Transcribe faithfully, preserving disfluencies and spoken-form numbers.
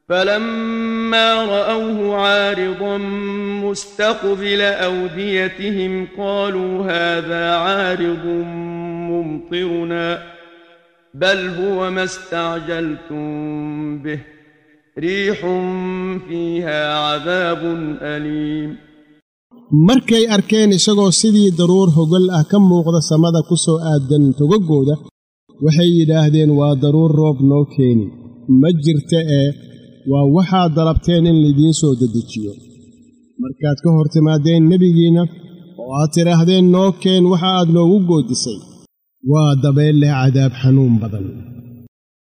فلما رأوه عارضا مستقبل أوديتهم قالوا هذا عارض ممطرنا بل هو ما استعجلتم به ريح فيها عذاب أليم. markay arkeen isagoo sidii daruur hogol ah ka muuqda samada ku soo aadan togogooda waxay yidhaahdeen waa daruur roob noo keeni ma jirta ee waa waxaad dalabteen in lidiin soo dedejiyo markaad ka hor timaadeen nebigiinna oo aad tidhaahdeen noo keen waxa aad noogu goodisay waa dabeel leh cadaab xanuun badan.